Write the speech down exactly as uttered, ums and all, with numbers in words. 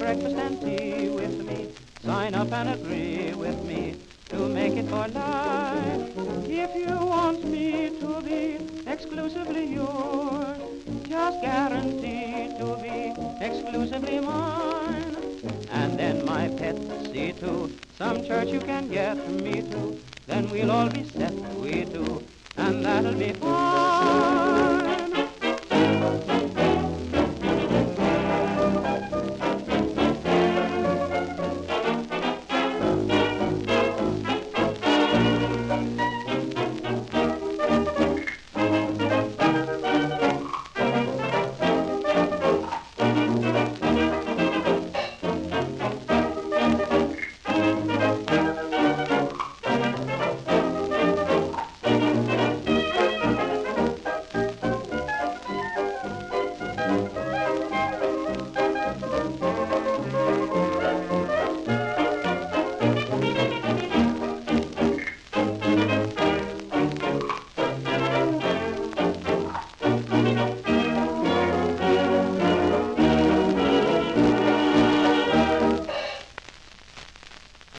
breakfast and tea with me. Sign up and agree with me to make it for life. If you want me to be exclusively yours, just guarantee to be exclusively mine. And then my pet, see to some church you can get me to. Then we'll all be set, we two, and that'll be fine.